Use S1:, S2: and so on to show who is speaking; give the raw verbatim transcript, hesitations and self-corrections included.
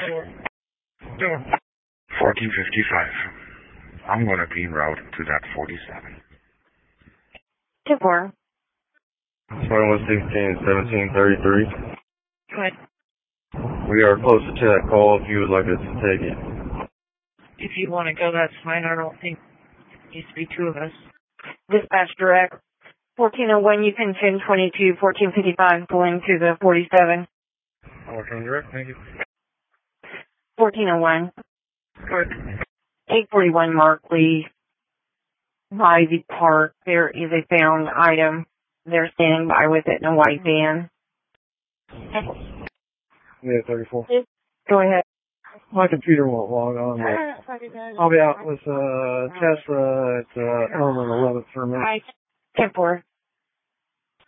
S1: fourteen fifty-five. I'm going to be en route to that forty-seven.
S2: ten four.
S3: twenty-one sixteen, seventeen thirty-three.
S2: Go ahead.
S3: We are closer to that call if you would like us to take it.
S2: If you want to go, that's fine. I don't think there needs to be two of us. Dispatch direct. fourteen oh one, you can ten twenty-two, fourteen fifty-five, pulling to the forty-seven.
S3: fourteen direct, thank you.
S2: fourteen oh one. Good. eight forty-one Markley, Ivy Park. There is a found item. They're standing by with it in a white van.
S3: Yeah, thirty-four.
S2: Go ahead.
S3: My computer won't log on, but I'll be out with uh, Tesla at uh, Element eleven for a minute.
S2: ten four.